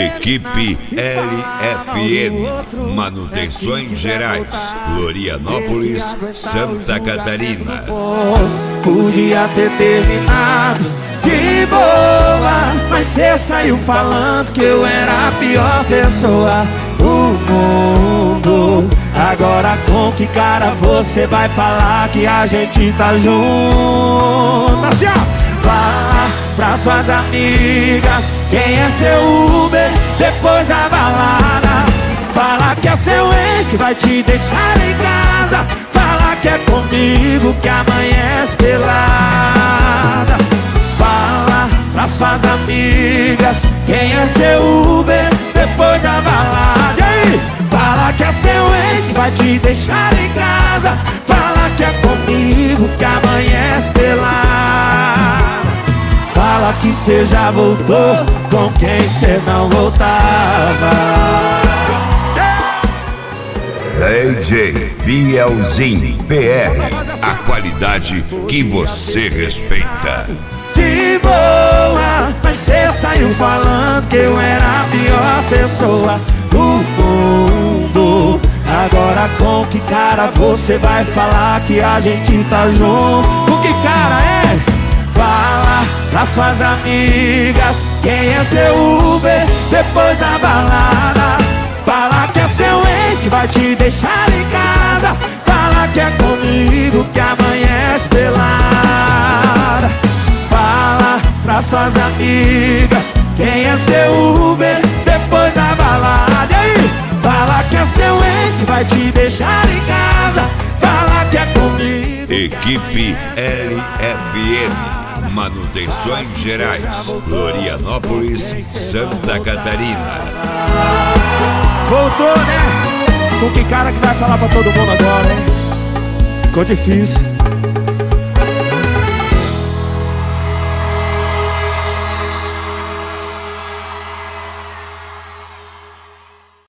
Equipe LFM, Manutenções Gerais, Florianópolis, Santa Catarina. Podia ter terminado de boa, mas cê saiu falando que eu era a pior pessoa do mundo. Agora com que cara você vai falar que a gente tá junto? Assim, ó. Fala pra suas amigas quem é seu Uber depois da balada. Fala que é seu ex que vai te deixar em casa. Fala que é comigo que amanhece pelada. Fala pra suas amigas quem é seu Uber depois da balada. E aí? Fala que é seu ex que vai te deixar em casa. Fala que é comigo que amanhece pelada. Fala que cê já voltou com quem cê não voltava. DJ Bielzinho PR, a qualidade que você respeita. De boa, mas cê saiu falando que eu era a pior pessoa do mundo. Agora com que cara você vai falar que a gente tá junto? Com que cara é? Fala pra suas amigas quem é seu Uber depois da balada. Fala que é seu ex que vai te deixar em casa. Fala que é comigo que amanhece pelada. Fala pra suas amigas quem é seu Uber depois da balada. E aí? Fala que é seu ex que vai te deixar em casa. Fala que é comigo. Equipe LFM, Manutenções Gerais, Florianópolis, Santa Catarina. Voltou, né? Com que cara que vai falar pra todo mundo agora, hein? Ficou difícil.